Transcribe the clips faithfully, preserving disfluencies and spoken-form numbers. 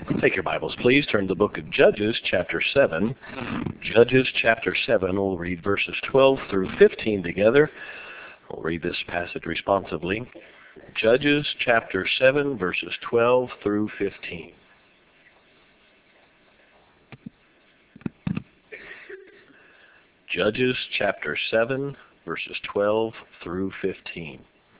Take your Bibles, please. Turn to the book of Judges, chapter seven. Judges, chapter seven. We'll read verses twelve through fifteen together. We'll read this passage responsively. Judges, chapter seven, verses twelve through fifteen. Judges, chapter seven, verses twelve through fifteen.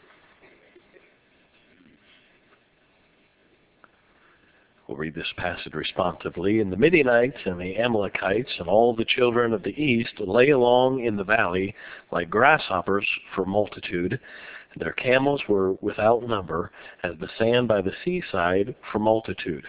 We'll read this passage responsively. And the Midianites and the Amalekites and all the children of the east lay along in the valley like grasshoppers for multitude. And their camels were without number, as the sand by the seaside for multitude.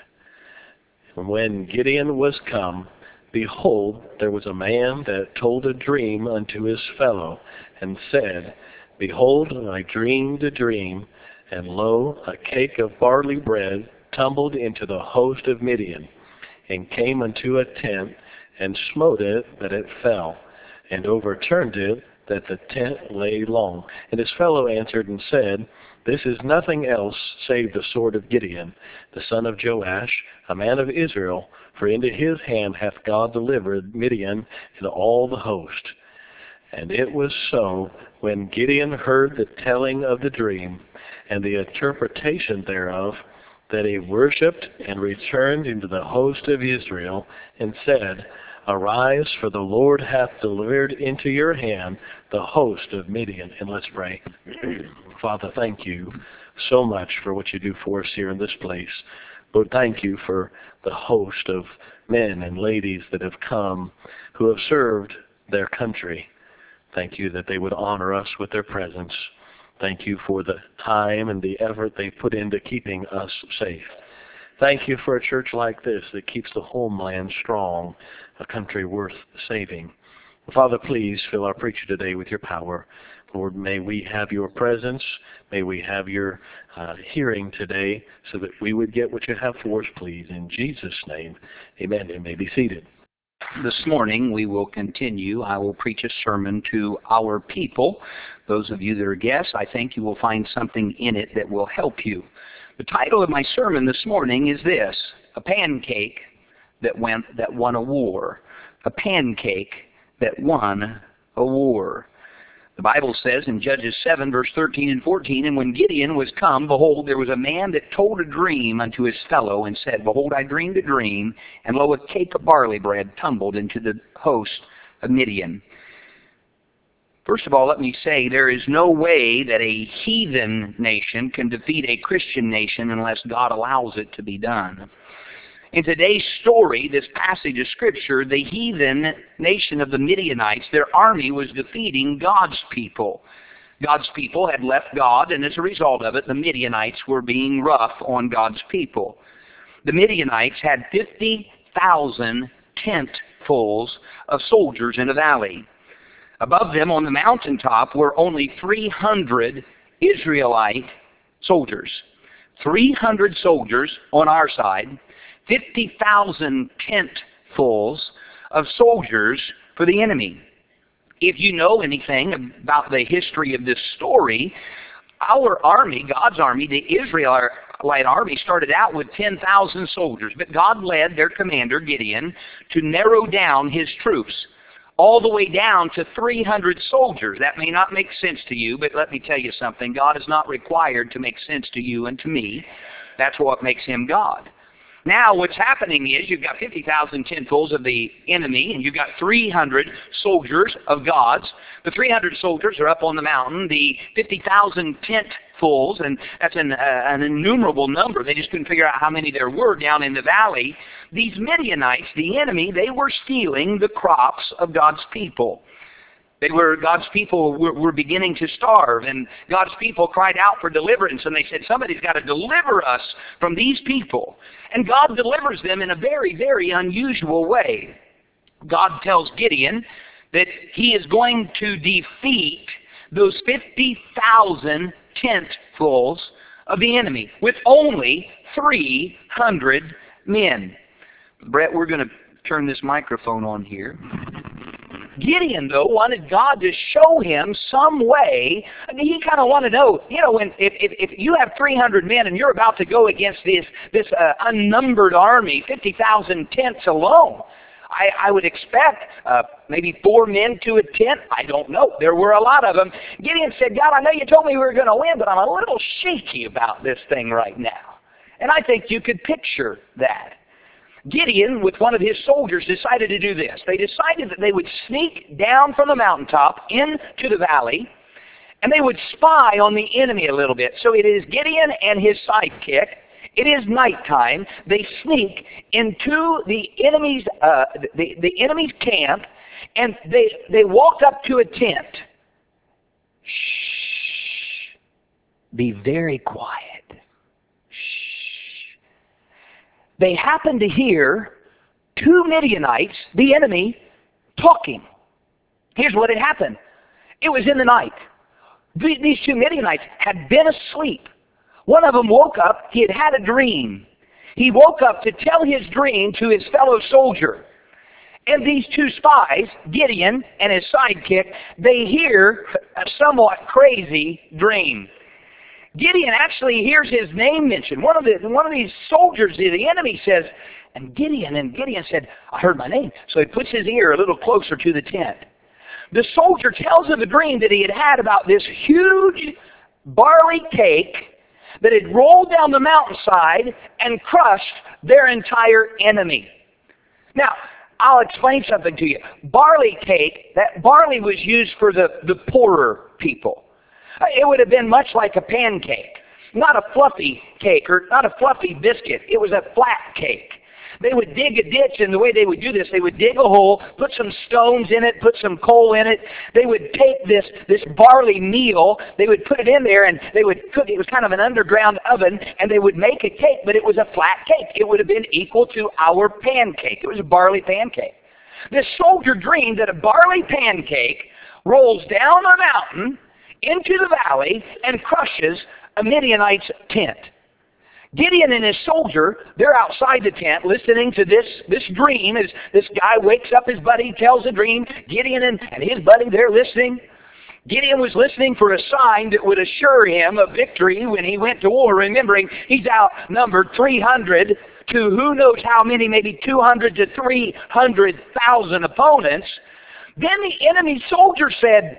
And when Gideon was come, behold, there was a man that told a dream unto his fellow, and said, Behold, I dreamed a dream, and lo, a cake of barley bread tumbled into the host of Midian, and came unto a tent, and smote it that it fell, and overturned it that the tent lay long. And his fellow answered and said, This is nothing else save the sword of Gideon, the son of Joash, a man of Israel, for into his hand hath God delivered Midian and all the host. And it was so, when Gideon heard the telling of the dream, and the interpretation thereof, that he worshipped and returned into the host of Israel, and said, Arise, for the Lord hath delivered into your hand the host of Midian. And let's pray. Father, thank you so much for what you do for us here in this place. Lord, thank you for the host of men and ladies that have come who have served their country. Thank you that they would honor us with their presence. Thank you for the time and the effort they put into keeping us safe. Thank you for a church like this that keeps the homeland strong, a country worth saving. Father, please fill our preacher today with your power. Lord, may we have your presence. May we have your uh, hearing today so that we would get what you have for us, please. In Jesus' name, amen. You may be seated. This morning we will continue. I will preach a sermon to our people. Those of you that are guests, I think you will find something in it that will help you. The title of my sermon this morning is this: A Pancake that went that won a war. A pancake that won a war. The Bible says in Judges seven, verse thirteen and fourteen, And when Gideon was come, behold, there was a man that told a dream unto his fellow, and said, Behold, I dreamed a dream, and lo, a cake of barley bread tumbled into the host of Midian. First of all, let me say, there is no way that a heathen nation can defeat a Christian nation unless God allows it to be done. In today's story, this passage of Scripture, the heathen nation of the Midianites, their army was defeating God's people. God's people had left God, and as a result of it, the Midianites were being rough on God's people. The Midianites had fifty thousand tentfuls of soldiers in a valley. Above them on the mountaintop were only three hundred Israelite soldiers. three hundred soldiers on our side, fifty thousand tentfuls of soldiers for the enemy. If you know anything about the history of this story, our army, God's army, the Israelite army, started out with ten thousand soldiers, but God led their commander, Gideon, to narrow down his troops all the way down to three hundred soldiers. That may not make sense to you, but let me tell you something. God is not required to make sense to you and to me. That's what makes him God. Now what's happening is you've got fifty thousand tentfuls of the enemy, and you've got three hundred soldiers of God's. The three hundred soldiers are up on the mountain. The fifty thousand tentfuls, and that's an, uh, an innumerable number. They just couldn't figure out how many there were down in the valley. These Midianites, the enemy, they were stealing the crops of God's people. They were, God's people were, were beginning to starve, and God's people cried out for deliverance, and they said, somebody's got to deliver us from these people. And God delivers them in a very, very unusual way. God tells Gideon that he is going to defeat those fifty thousand tentfuls of the enemy with only three hundred men. Brett, we're going to turn this microphone on here. Gideon, though, wanted God to show him some way. I mean, he kind of wanted to know, you know, when if, if, if you have three hundred men and you're about to go against this, this uh, unnumbered army, fifty thousand tents alone, I, I would expect uh, maybe four men to a tent. I don't know. There were a lot of them. Gideon said, God, I know you told me we were going to win, but I'm a little shaky about this thing right now. And I think you could picture that. Gideon, with one of his soldiers, decided to do this. They decided that they would sneak down from the mountaintop into the valley, and they would spy on the enemy a little bit. So it is Gideon and his sidekick. It is nighttime. They sneak into the enemy's uh, the, the enemy's camp, and they they walk up to a tent. Shh. Be very quiet. They happened to hear two Midianites, the enemy, talking. Here's what had happened. It was in the night. These two Midianites had been asleep. One of them woke up. He had had a dream. He woke up to tell his dream to his fellow soldier. And these two spies, Gideon and his sidekick, they hear a somewhat crazy dream. Gideon actually hears his name mentioned. One of the one of these soldiers, the enemy, says, and Gideon, and Gideon said, I heard my name. So he puts his ear a little closer to the tent. The soldier tells of the dream that he had had about this huge barley cake that had rolled down the mountainside and crushed their entire enemy. Now, I'll explain something to you. Barley cake, that barley was used for the, the poorer people. It would have been much like a pancake, not a fluffy cake or not a fluffy biscuit. It was a flat cake. They would dig a ditch, and the way they would do this, they would dig a hole, put some stones in it, put some coal in it. They would take this, this barley meal, they would put it in there, and they would cook. It was kind of an underground oven, and they would make a cake, but it was a flat cake. It would have been equal to our pancake. It was a barley pancake. This soldier dreamed that a barley pancake rolls down a mountain into the valley and crushes a Midianite's tent. Gideon and his soldier, they're outside the tent listening to this, this dream as this guy wakes up his buddy, tells a dream. Gideon and, and his buddy, they're listening. Gideon was listening for a sign that would assure him of victory when he went to war, remembering he's outnumbered three hundred to who knows how many, maybe two hundred to three hundred thousand opponents. Then the enemy soldier said,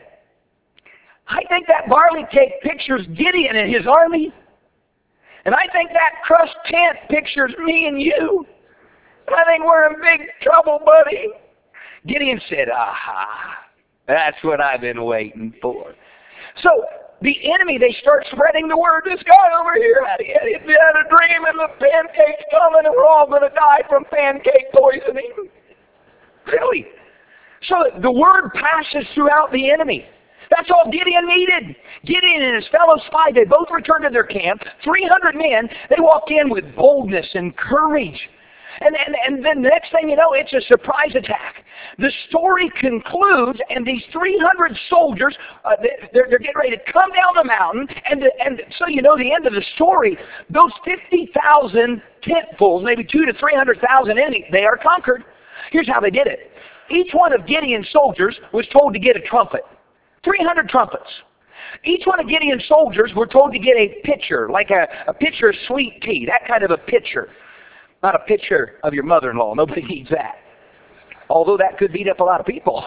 I think that barley cake pictures Gideon and his army. And I think that crushed tent pictures me and you. And I think we're in big trouble, buddy. Gideon said, aha, that's what I've been waiting for. So the enemy, they start spreading the word. This guy over here had, he had a dream and the pancake's coming and we're all going to die from pancake poisoning. Really? So the word passes throughout the enemy. That's all Gideon needed. Gideon and his fellow spy, they both returned to their camp. three hundred men, they walked in with boldness and courage. And, and, and then the next thing you know, it's a surprise attack. The story concludes, and these three hundred soldiers, uh, they're, they're getting ready to come down the mountain. And, and so you know the end of the story. Those fifty thousand tentfuls, maybe two to three hundred thousand enemies, they are conquered. Here's how they did it. Each one of Gideon's soldiers was told to get a trumpet. three hundred trumpets. Each one of Gideon's soldiers were told to get a pitcher, like a, a pitcher of sweet tea, that kind of a pitcher. Not a pitcher of your mother-in-law. Nobody needs that. Although that could beat up a lot of people.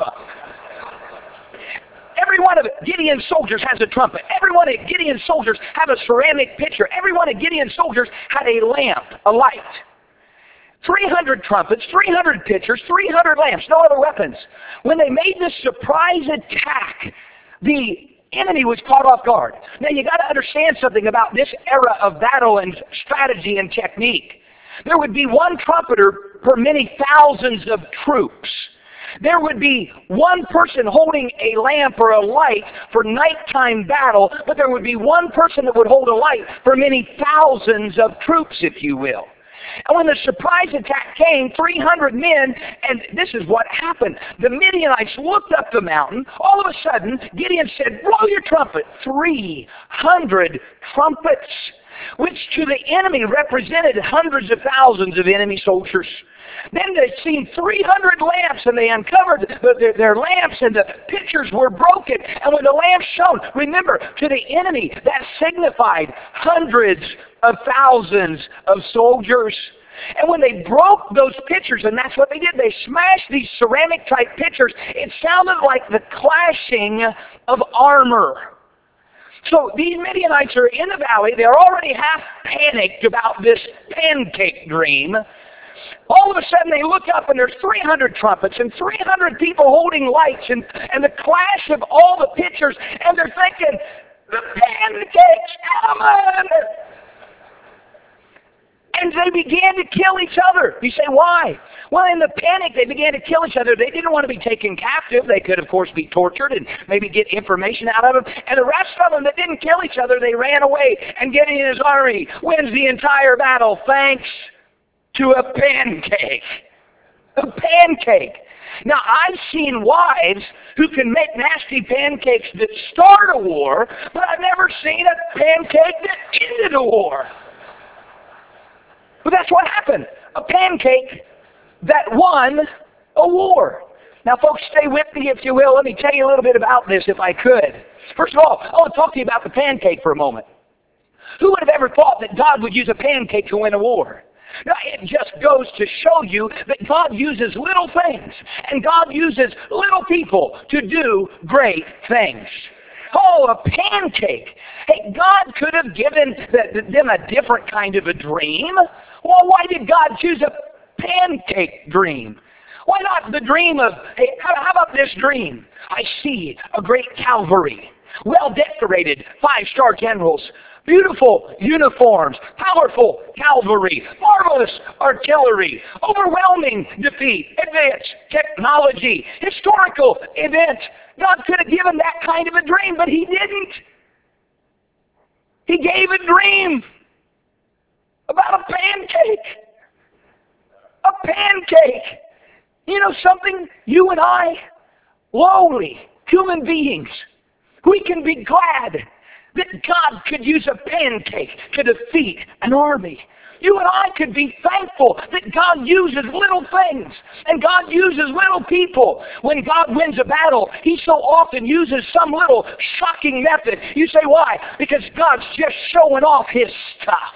Every one of Gideon's soldiers has a trumpet. Every one of Gideon's soldiers have a ceramic pitcher. Every one of Gideon's soldiers had a lamp, a light. three hundred trumpets, three hundred pitchers, three hundred lamps, no other weapons. When they made this surprise attack, the enemy was caught off guard. Now you got to understand something about this era of battle and strategy and technique. There would be one trumpeter per many thousands of troops. There would be one person holding a lamp or a light for nighttime battle, but there would be one person that would hold a light for many thousands of troops, if you will. And when the surprise attack came, three hundred men, and this is what happened. The Midianites looked up the mountain. All of a sudden, Gideon said, blow your trumpet. three hundred trumpets. which to the enemy represented hundreds of thousands of enemy soldiers. Then they'd seen three hundred lamps, and they uncovered their, their lamps, and the pitchers were broken. And when the lamps shone, remember, to the enemy, that signified hundreds of thousands of soldiers. And when they broke those pitchers, and that's what they did, they smashed these ceramic-type pitchers, it sounded like the clashing of armor. So these Midianites are in the valley. They're already half panicked about this pancake dream. All of a sudden they look up and there's three hundred trumpets and three hundred people holding lights and, and the clash of all the pitchers, and they're thinking, the pancake's coming! And they began to kill each other. You say, why? Well, in the panic, they began to kill each other. They didn't want to be taken captive. They could, of course, be tortured and maybe get information out of them. And the rest of them that didn't kill each other, they ran away. And Gideon's army wins the entire battle thanks to a pancake. A pancake. Now, I've seen wives who can make nasty pancakes that start a war, but I've never seen a pancake that ended a war. But that's what happened. A pancake that won a war. Now, folks, stay with me if you will. Let me tell you a little bit about this if I could. First of all, I want to talk to you about the pancake for a moment. Who would have ever thought that God would use a pancake to win a war? Now, it just goes to show you that God uses little things, and God uses little people to do great things. Oh, a pancake. Hey, God could have given them a different kind of a dream. Well, why did God choose a pancake dream? Why not the dream of, hey, how about this dream? I see a great cavalry, well-decorated five-star generals, beautiful uniforms, powerful cavalry, marvelous artillery, overwhelming defeat, advanced technology, historical event. God could have given that kind of a dream, but He didn't. He gave a dream about a pancake. A pancake. You know something? You and I, lowly human beings, we can be glad that God could use a pancake to defeat an army. You and I could be thankful that God uses little things and God uses little people. When God wins a battle, He so often uses some little shocking method. You say, why? Because God's just showing off His stuff.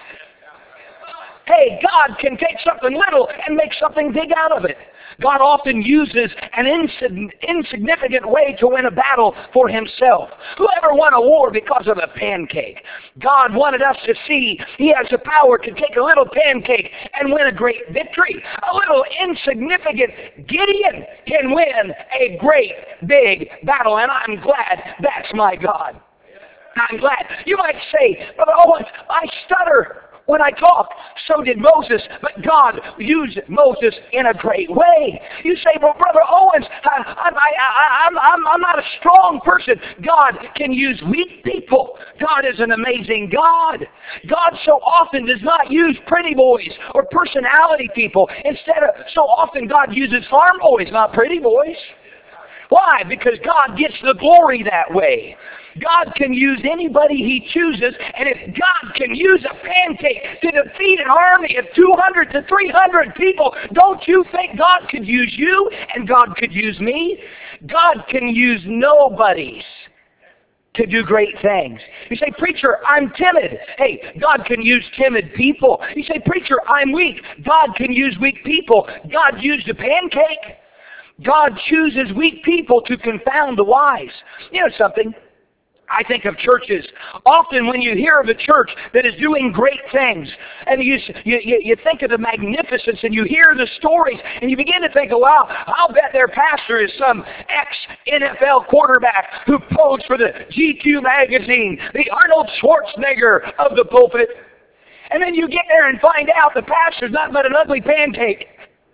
Hey, God can take something little and make something big out of it. God often uses an insignificant way to win a battle for Himself. Whoever won a war because of a pancake? God wanted us to see He has the power to take a little pancake and win a great victory. A little insignificant Gideon can win a great big battle, and I'm glad that's my God. I'm glad. You might say, Brother Owens, I stutter when I talk. So did Moses, but God used Moses in a great way. You say, well, Brother Owens, I, I, I, I'm, I'm, I'm not a strong person. God can use weak people. God is an amazing God. God so often does not use pretty boys or personality people. Instead of, so often God uses farm boys, not pretty boys. Why? Because God gets the glory that way. God can use anybody He chooses, and if God can use a pancake to defeat an army of two hundred to three hundred people, don't you think God could use you and God could use me? God can use nobodies to do great things. You say, preacher, I'm timid. Hey, God can use timid people. You say, preacher, I'm weak. God can use weak people. God used a pancake. God chooses weak people to confound the wise. You know something? I think of churches. Often when you hear of a church that is doing great things, and you, you, you think of the magnificence, and you hear the stories, and you begin to think, oh, wow, I'll bet their pastor is some ex-N F L quarterback who posed for the G Q magazine, the Arnold Schwarzenegger of the pulpit. And then you get there and find out the pastor's nothing but an ugly pancake.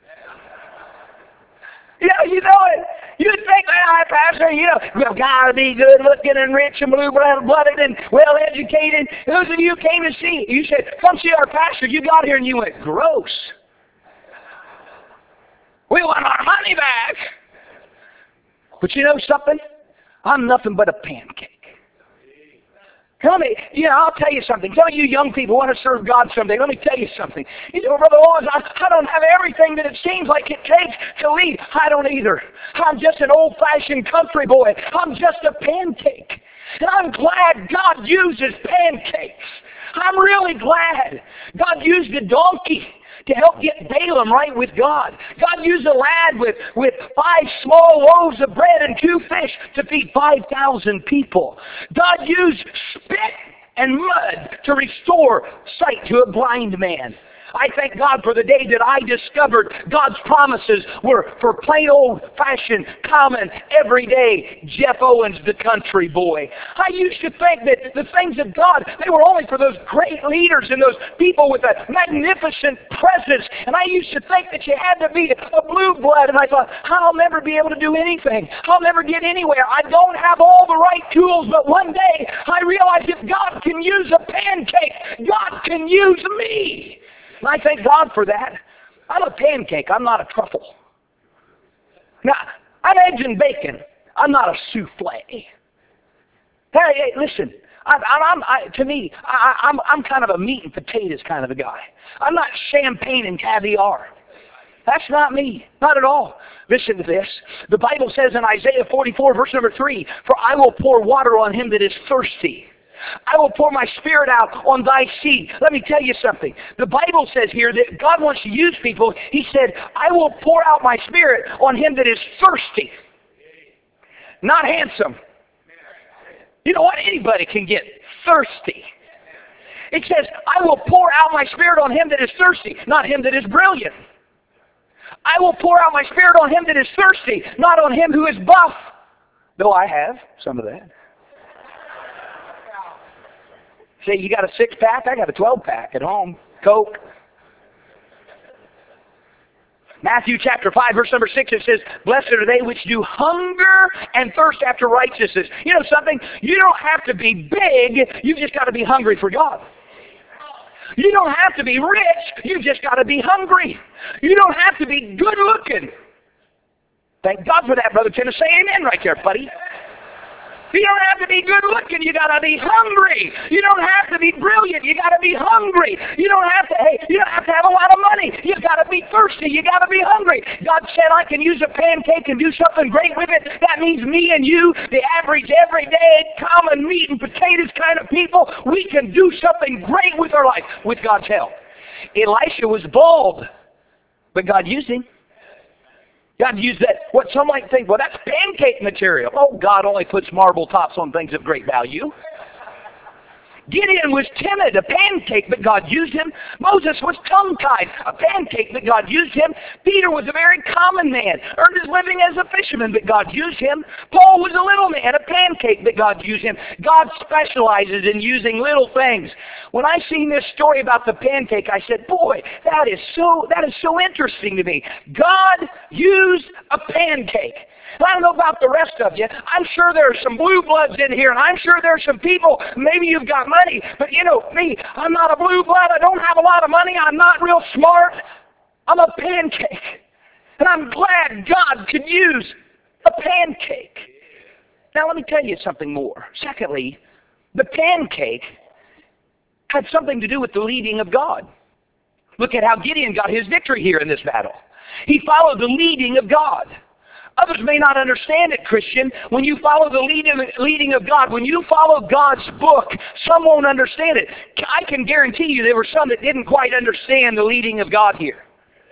You know, you know it. You think, well, I pastor, you know, we've got to be good looking and rich and blue-blooded and well-educated. Those of you came to see, you said, come see our pastor. You got here and you went, gross. We want our money back. But you know something? I'm nothing but a pancake. Let me, you know, I'll tell you something. Some of you young people want to serve God someday. Let me tell you something. You know, Brother Owens, I, I don't have everything that it seems like it takes to lead. I don't either. I'm just an old-fashioned country boy. I'm just a pancake. And I'm glad God uses pancakes. I'm really glad God used a donkey to help get Balaam right with God. God used a lad with, with five small loaves of bread and two fish to feed five thousand people. God used spit and mud to restore sight to a blind man. I thank God for the day that I discovered God's promises were for plain old-fashioned, common, everyday Jeff Owens, the country boy. I used to think that the things of God, they were only for those great leaders and those people with a magnificent presence. And I used to think that you had to be a blue blood. And I thought, I'll never be able to do anything. I'll never get anywhere. I don't have all the right tools. But one day, I realized if God can use a pancake, God can use me. And I thank God for that. I'm a pancake. I'm not a truffle. Now, I'm eggs and bacon. I'm not a souffle. Hey, hey listen. I'm, I'm, I, to me, I, I'm, I'm kind of a meat and potatoes kind of a guy. I'm not champagne and caviar. That's not me. Not at all. Listen to this. The Bible says in Isaiah forty-four, verse number three, "For I will pour water on him that is thirsty. I will pour my Spirit out on thy seed." Let me tell you something. The Bible says here that God wants to use people. He said, I will pour out my Spirit on him that is thirsty. Not handsome. You know what? Anybody can get thirsty. It says, I will pour out my Spirit on him that is thirsty, not him that is brilliant. I will pour out my Spirit on him that is thirsty, not on him who is buff. Though I have some of that. Say, you got a six-pack? I got a twelve-pack at home. Coke. Matthew chapter five, verse number six, it says, "Blessed are they which do hunger and thirst after righteousness." You know something? You don't have to be big. You just got to be hungry for God. You don't have to be rich. You just got to be hungry. You don't have to be good-looking. Thank God for that, Brother Tennis. Say amen right there, buddy. You don't have to be good looking, you gotta be hungry. You don't have to be brilliant, you gotta be hungry. You don't have to, hey, you don't have to have a lot of money. You gotta be thirsty, you gotta be hungry. God said I can use a pancake and do something great with it. That means me and you, the average, everyday, common meat and potatoes kind of people, we can do something great with our life with God's help. Elisha was bald, but God used him. God used that, what some might think, well, that's pancake material. Oh, God only puts marble tops on things of great value. Gideon was timid, a pancake, but God used him. Moses was tongue-tied, a pancake, but God used him. Peter was a very common man, earned his living as a fisherman, but God used him. Paul was a little man, a pancake, but God used him. God specializes in using little things. When I seen this story about the pancake, I said, boy, that is so, that is so interesting to me. God used a pancake. I don't know about the rest of you. I'm sure there are some blue bloods in here, and I'm sure there are some people, maybe you've got money, but you know, me, I'm not a blue blood. I don't have a lot of money. I'm not real smart. I'm a pancake. And I'm glad God could use a pancake. Now, let me tell you something more. Secondly, the pancake had something to do with the leading of God. Look at how Gideon got his victory here in this battle. He followed the leading of God. Others may not understand it, Christian. When you follow the leading, leading of God, when you follow God's book, some won't understand it. I can guarantee you there were some that didn't quite understand the leading of God here.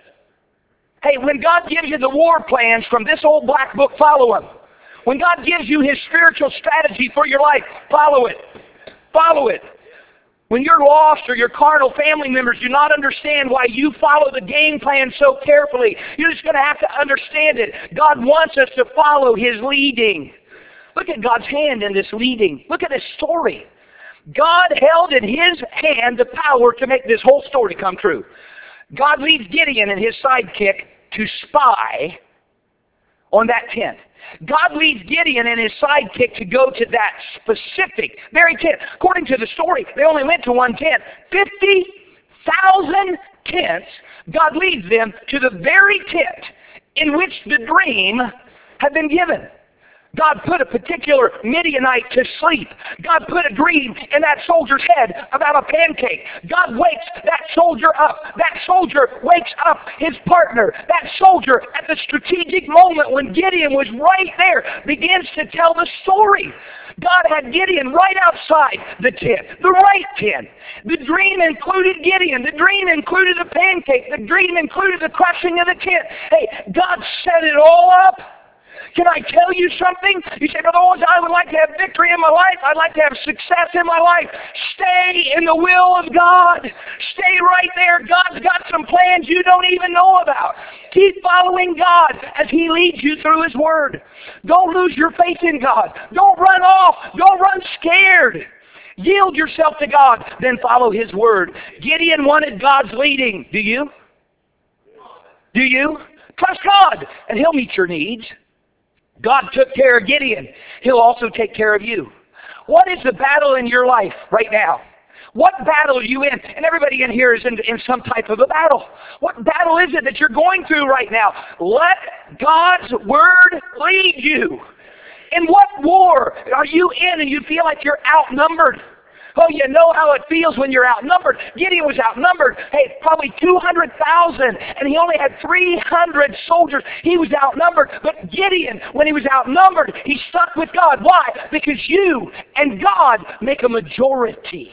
Hey, when God gives you the war plans from this old black book, follow them. When God gives you His spiritual strategy for your life, follow it. Follow it. When you're lost or your carnal family members do not understand why you follow the game plan so carefully, you're just going to have to understand it. God wants us to follow His leading. Look at God's hand in this leading. Look at this story. God held in His hand the power to make this whole story come true. God leads Gideon and his sidekick to spy on that tent. God leads Gideon and his sidekick to go to that specific, very tent. According to the story, they only went to one tent. fifty thousand tents, God leads them to the very tent in which the dream had been given. God put a particular Midianite to sleep. God put a dream in that soldier's head about a pancake. God wakes that soldier up. That soldier wakes up his partner. That soldier, at the strategic moment when Gideon was right there, begins to tell the story. God had Gideon right outside the tent, the right tent. The dream included Gideon. The dream included the pancake. The dream included the crushing of the tent. Hey, God set it all up. Can I tell you something? You say, Brother Owens, I would like to have victory in my life. I'd like to have success in my life. Stay in the will of God. Stay right there. God's got some plans you don't even know about. Keep following God as He leads you through His Word. Don't lose your faith in God. Don't run off. Don't run scared. Yield yourself to God, then follow His Word. Gideon wanted God's leading. Do you? Do you? Trust God, and He'll meet your needs. God took care of Gideon. He'll also take care of you. What is the battle in your life right now? What battle are you in? And everybody in here is in, in some type of a battle. What battle is it that you're going through right now? Let God's Word lead you. In what war are you in and you feel like you're outnumbered? Oh, you know how it feels when you're outnumbered. Gideon was outnumbered, hey, probably two hundred thousand, and he only had three hundred soldiers. He was outnumbered. But Gideon, when he was outnumbered, he stuck with God. Why? Because you and God make a majority.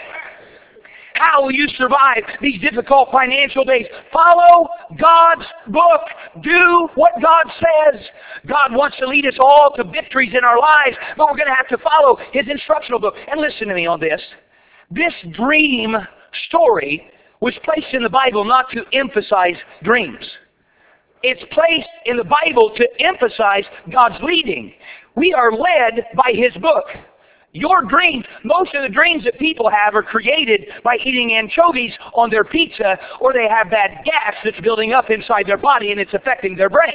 How will you survive these difficult financial days? Follow God's book. Do what God says. God wants to lead us all to victories in our lives, but we're going to have to follow His instructional book. And listen to me on this. This dream story was placed in the Bible not to emphasize dreams. It's placed in the Bible to emphasize God's leading. We are led by His book. Your dreams, most of the dreams that people have are created by eating anchovies on their pizza, or they have that gas that's building up inside their body and it's affecting their brain.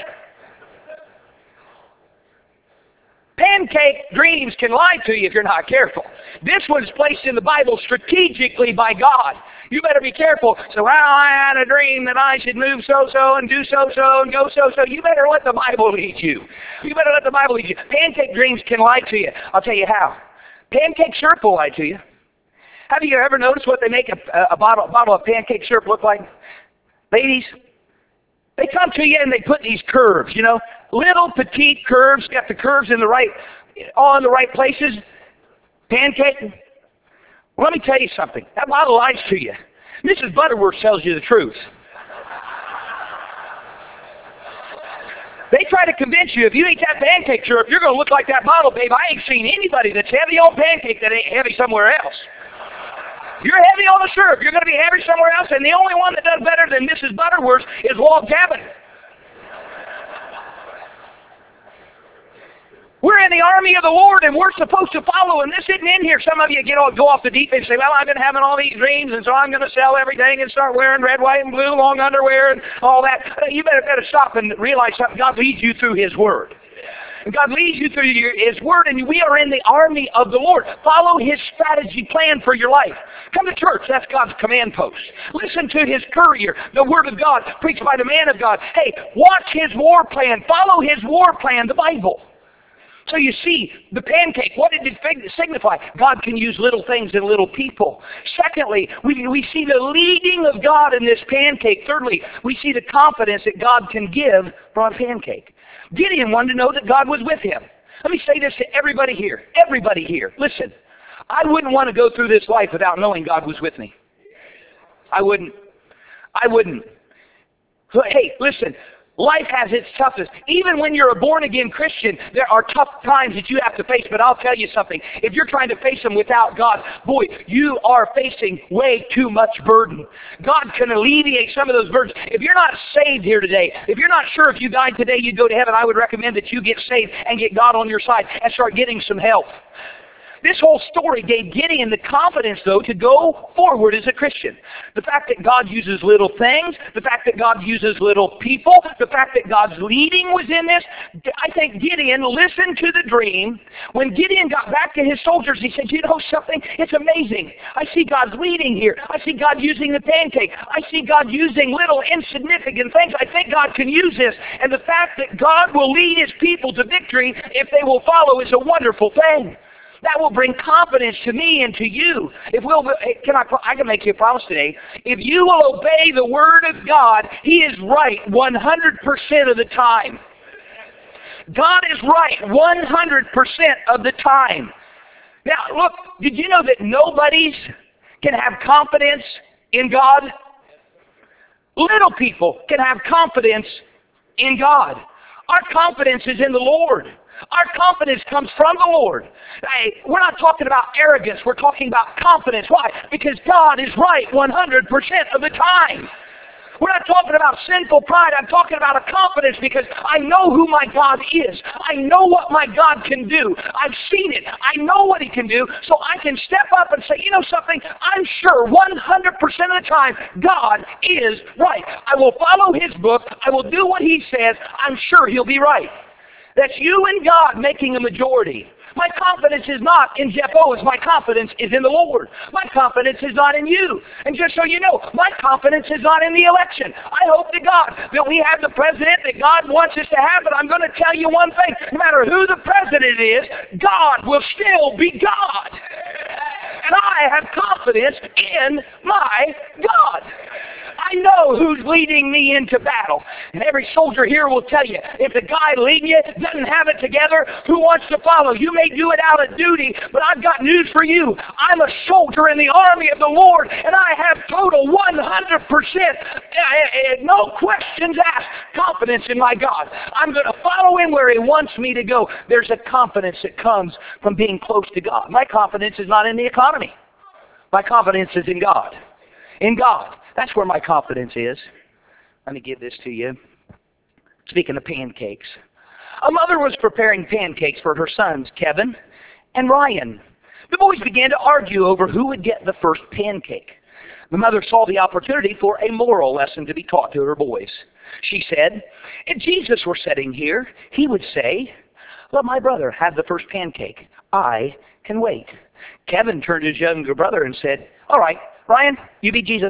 Pancake dreams can lie to you if you're not careful. This was placed in the Bible strategically by God. You better be careful. So, well, I had a dream that I should move so-so and do so-so and go so-so. You better let the Bible lead you. You better let the Bible lead you. Pancake dreams can lie to you. I'll tell you how. Pancake syrup will lie to you. Have you ever noticed what they make a, a bottle, bottle of pancake syrup look like? Ladies, they come to you and they put these curves, you know, little petite curves, got the curves in the right, all in the right places. Pancake. Well, let me tell you something. That bottle lies to you. Missus Butterworth tells you the truth. They try to convince you, if you eat that pancake syrup, you're going to look like that bottle, babe. I ain't seen anybody that's heavy on pancake that ain't heavy somewhere else. You're heavy on the syrup. You're going to be heavy somewhere else, and the only one that does better than Missus Butterworth is Walt Gabbin. We're in the army of the Lord, and we're supposed to follow, and this isn't in here. Some of you get off, go off the deep end and say, well, I've been having all these dreams, and so I'm going to sell everything and start wearing red, white, and blue long underwear and all that. You better, better stop and realize something. God leads you through His Word. And God leads you through your, His Word, and we are in the army of the Lord. Follow His strategy plan for your life. Come to church. That's God's command post. Listen to His courier, the Word of God, preached by the man of God. Hey, watch His war plan. Follow His war plan, the Bible. So you see, the pancake, what did it signify? God can use little things and little people. Secondly, we, we see the leading of God in this pancake. Thirdly, we see the confidence that God can give from a pancake. Gideon wanted to know that God was with him. Let me say this to everybody here. Everybody here. Listen, I wouldn't want to go through this life without knowing God was with me. I wouldn't. I wouldn't. Hey, listen. Life has its toughest. Even when you're a born-again Christian, there are tough times that you have to face. But I'll tell you something. If you're trying to face them without God, boy, you are facing way too much burden. God can alleviate some of those burdens. If you're not saved here today, if you're not sure if you died today you'd go to heaven, I would recommend that you get saved and get God on your side and start getting some help. This whole story gave Gideon the confidence, though, to go forward as a Christian. The fact that God uses little things, the fact that God uses little people, the fact that God's leading was in this, I think Gideon listened to the dream. When Gideon got back to his soldiers, he said, you know something? It's amazing. I see God's leading here. I see God using the pancake. I see God using little insignificant things. I think God can use this. And the fact that God will lead his people to victory if they will follow is a wonderful thing. That will bring confidence to me and to you. If we'll, can I, I can make you a promise today. If you will obey the Word of God, He is right one hundred percent of the time. God is right one hundred percent of the time. Now, look, did you know that nobody can have confidence in God? Little people can have confidence in God. Our confidence is in the Lord. Our confidence comes from the Lord. Hey, we're not talking about arrogance. We're talking about confidence. Why? Because God is right one hundred percent of the time. We're not talking about sinful pride. I'm talking about a confidence because I know who my God is. I know what my God can do. I've seen it. I know what He can do. So I can step up and say, you know something? I'm sure one hundred percent of the time God is right. I will follow His book. I will do what He says. I'm sure He'll be right. That's you and God making a majority. My confidence is not in Jeff Owens. My confidence is in the Lord. My confidence is not in you. And just so you know, my confidence is not in the election. I hope to God that we have the president that God wants us to have, but I'm going to tell you one thing. No matter who the president is, God will still be God. And I have confidence in my God. I know who's leading me into battle. And every soldier here will tell you, if the guy leading you doesn't have it together, who wants to follow? You may do it out of duty, but I've got news for you. I'm a soldier in the army of the Lord, and I have total one hundred percent, no questions asked, confidence in my God. I'm going to follow Him where He wants me to go. There's a confidence that comes from being close to God. My confidence is not in the economy. My confidence is in God. In God. That's where my confidence is. Let me give this to you. Speaking of pancakes. A mother was preparing pancakes for her sons, Kevin and Ryan. The boys began to argue over who would get the first pancake. The mother saw the opportunity for a moral lesson to be taught to her boys. She said, if Jesus were sitting here, He would say, let my brother have the first pancake. I can wait. Kevin turned to his younger brother and said, all right, Ryan, you be Jesus.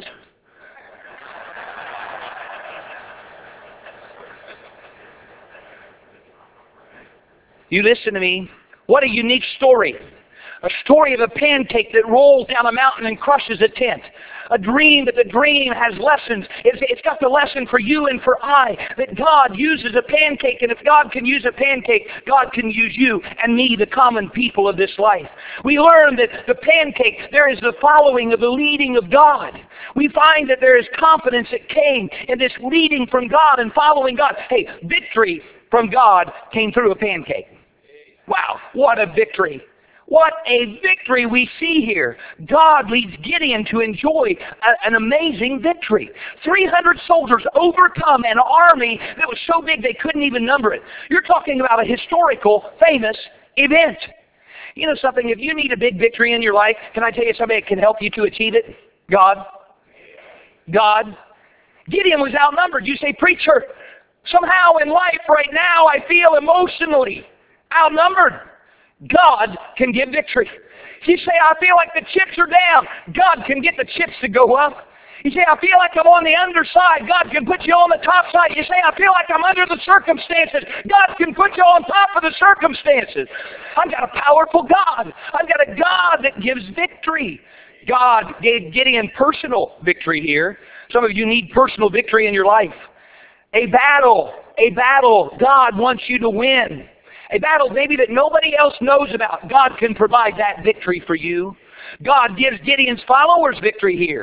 You listen to me. What a unique story. A story of a pancake that rolls down a mountain and crushes a tent. A dream, but the dream has lessons. It's, it's got the lesson for you and for I, that God uses a pancake, and if God can use a pancake, God can use you and me, the common people of this life. We learn that the pancake, there is the following of the leading of God. We find that there is confidence that came in this leading from God and following God. Hey, victory from God came through a pancake. Wow, what a victory. What a victory we see here. God leads Gideon to enjoy a, an amazing victory. three hundred soldiers overcome an army that was so big they couldn't even number it. You're talking about a historical, famous event. You know something, if you need a big victory in your life, can I tell you somebody that can help you to achieve it? God. God. Gideon was outnumbered. You say, preacher, somehow in life right now I feel emotionally outnumbered. God can give victory. You say, I feel like the chips are down. God can get the chips to go up. You say, I feel like I'm on the underside. God can put you on the top side. You say, I feel like I'm under the circumstances. God can put you on top of the circumstances. I've got a powerful God. I've got a God that gives victory. God gave Gideon personal victory here. Some of you need personal victory in your life. A battle, a battle God wants you to win. A battle maybe that nobody else knows about. God can provide that victory for you. God gives Gideon's followers victory here.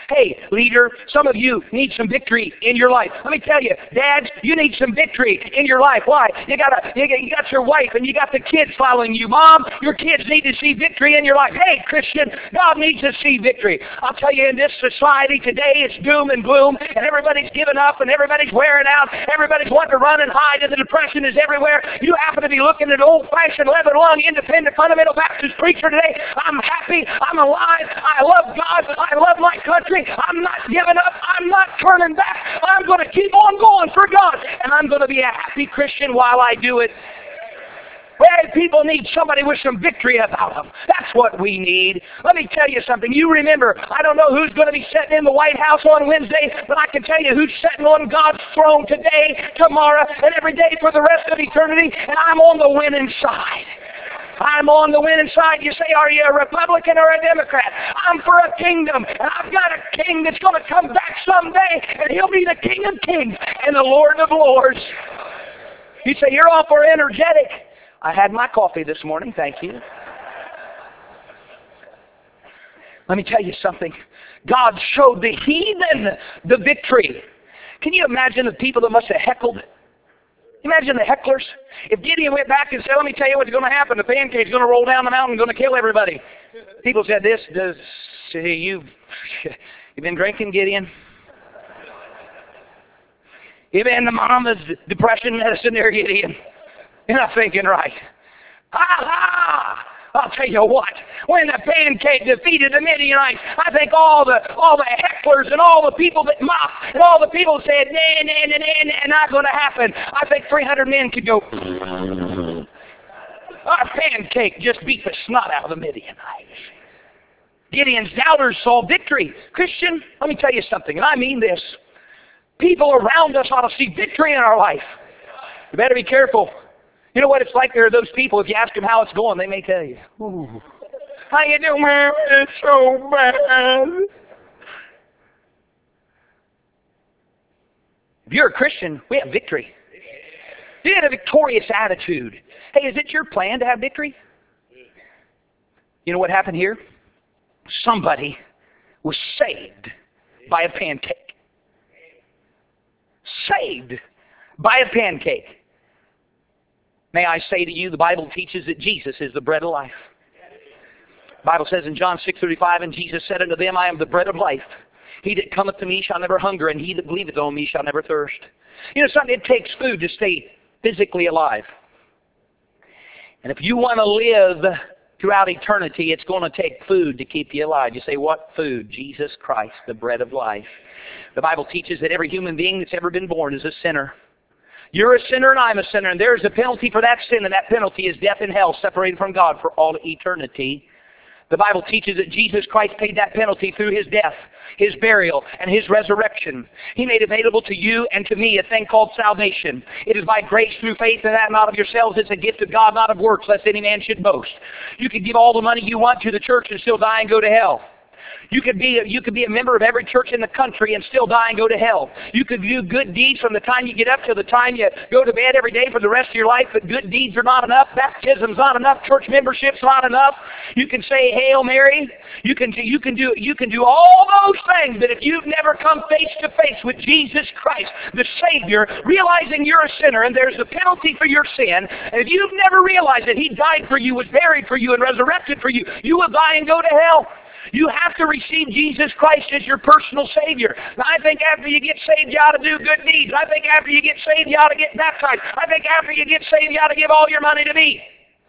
Hey, leader, some of you need some victory in your life. Let me tell you, dads, you need some victory in your life. Why? You got a, you got, you got your wife and you got the kids following you. Mom, your kids need to see victory in your life. Hey, Christian, God needs to see victory. I'll tell you, in this society today, it's doom and gloom, and everybody's giving up, and everybody's wearing out. Everybody's wanting to run and hide, and the depression is everywhere. You happen to be looking at an old-fashioned, leather-lung, independent, fundamental Baptist preacher today. I'm happy. I'm alive. I love God. I love my country. I'm not giving up. I'm not turning back. I'm going to keep on going for God, and I'm going to be a happy Christian while I do it. Well, people need somebody with some victory about them. That's what we need. Let me tell you something. You remember, I don't know who's going to be sitting in the White House on Wednesday, but I can tell you who's sitting on God's throne today, tomorrow, and every day for the rest of eternity, and I'm on the winning side. I'm on the winning side. You say, are you a Republican or a Democrat? I'm for a kingdom, and I've got a king that's going to come back someday, and he'll be the King of Kings and the Lord of Lords. You say, you're awful energetic. I had my coffee this morning, thank you. Let me tell you something. God showed the heathen the victory. Can you imagine the people that must have heckled? Imagine the hecklers. If Gideon went back and said, let me tell you what's going to happen. The pancake's going to roll down the mountain and going to kill everybody. People said this, does, you've, you've been drinking, Gideon? You've been the mama's depression medicine there, Gideon. You're not thinking right. Ha-ha! I'll tell you what, when the pancake defeated the Midianites, I think all the all the hecklers and all the people that mocked and all the people said, nah, nah, nah, nah, nah, not going to happen. I think three hundred men could go, our pancake just beat the snot out of the Midianites. Gideon's doubters saw victory. Christian, let me tell you something, and I mean this. People around us ought to see victory in our life. You better be careful. You know what it's like? There are those people, if you ask them how it's going, they may tell you. Ooh, how you doing, man? It's so bad. If you're a Christian, we have victory. You have a victorious attitude. Hey, is it your plan to have victory? You know what happened here? Somebody was saved by a pancake. Saved by a pancake. May I say to you, the Bible teaches that Jesus is the bread of life. The Bible says in John six thirty-five, and Jesus said unto them, I am the bread of life. He that cometh to me shall never hunger, and he that believeth on me shall never thirst. You know something? It takes food to stay physically alive. And if you want to live throughout eternity, it's going to take food to keep you alive. You say, what food? Jesus Christ, the bread of life. The Bible teaches that every human being that's ever been born is a sinner. You're a sinner and I'm a sinner, and there's a penalty for that sin, and that penalty is death and hell, separated from God for all eternity. The Bible teaches that Jesus Christ paid that penalty through His death, His burial, and His resurrection. He made available to you and to me a thing called salvation. It is by grace through faith, and that not of yourselves. It's a gift of God, not of works, lest any man should boast. You can give all the money you want to the church and still die and go to hell. You could be you could be a member of every church in the country and still die and go to hell. You could do good deeds from the time you get up till the time you go to bed every day for the rest of your life, but good deeds are not enough. Baptism's not enough. Church membership's not enough. You can say Hail Mary. You can do, you can do you can do all those things, but if you've never come face to face with Jesus Christ, the Savior, realizing you're a sinner and there's a penalty for your sin, and if you've never realized that He died for you, was buried for you, and resurrected for you, you will die and go to hell. You have to receive Jesus Christ as your personal Savior. Now, I think after you get saved, you ought to do good deeds. I think after you get saved, you ought to get baptized. I think after you get saved, you ought to give all your money to me.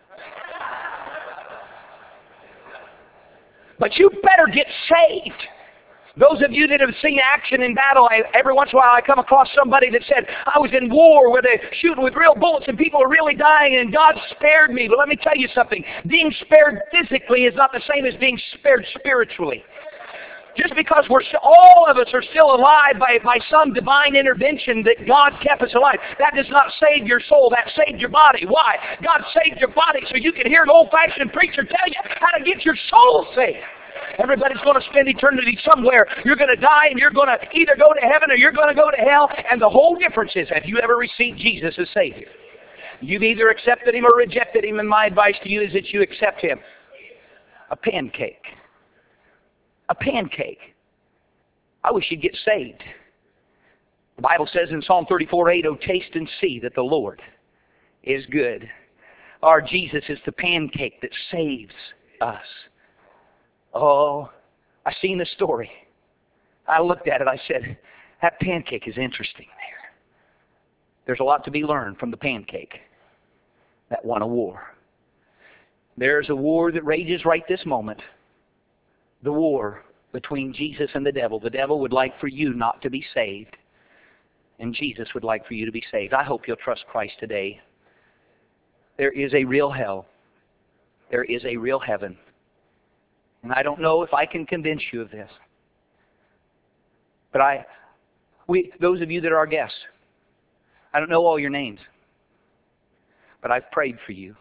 But you better get saved. Those of you that have seen action in battle, I, every once in a while I come across somebody that said, I was in war where they're shooting with real bullets and people are really dying and God spared me. But let me tell you something. Being spared physically is not the same as being spared spiritually. Just because we're all of us are still alive by, by some divine intervention that God kept us alive, that does not save your soul. That saved your body. Why? God saved your body so you can hear an old-fashioned preacher tell you how to get your soul saved. Everybody's going to spend eternity somewhere. You're going to die and you're going to either go to heaven or you're going to go to hell. And the whole difference is, have you ever received Jesus as Savior? You've either accepted Him or rejected Him, and my advice to you is that you accept Him. A pancake. A pancake. I wish you'd get saved. The Bible says in Psalm thirty-four eight, "Oh, taste and see that the Lord is good." Our Jesus is the pancake that saves us. Oh, I seen the story. I looked at it. I said, that pancake is interesting there. There's a lot to be learned from the pancake that won a war. There's a war that rages right this moment. The war between Jesus and the devil. The devil would like for you not to be saved. And Jesus would like for you to be saved. I hope you'll trust Christ today. There is a real hell. There is a real heaven. And I don't know if I can convince you of this. But I, we, those of you that are our guests, I don't know all your names. But I've prayed for you.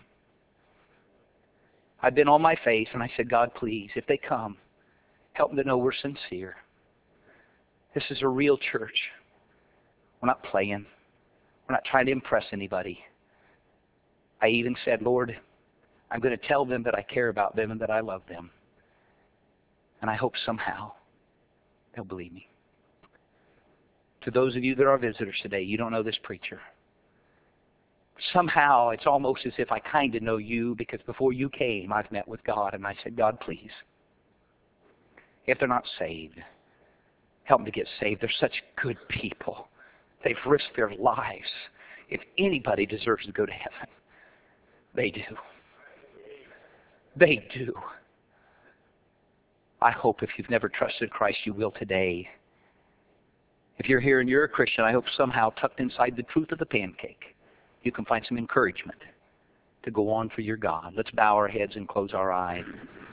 I've been on my face and I said, God, please, if they come, help them to know we're sincere. This is a real church. We're not playing. We're not trying to impress anybody. I even said, Lord, I'm going to tell them that I care about them and that I love them. And I hope somehow they'll believe me. To those of you that are visitors today, you don't know this preacher. Somehow it's almost as if I kind of know you, because before you came, I've met with God and I said, God, please, if they're not saved, help them to get saved. They're such good people. They've risked their lives. If anybody deserves to go to heaven, they do. They do. I hope if you've never trusted Christ, you will today. If you're here and you're a Christian, I hope somehow tucked inside the truth of the pancake, you can find some encouragement to go on for your God. Let's bow our heads and close our eyes.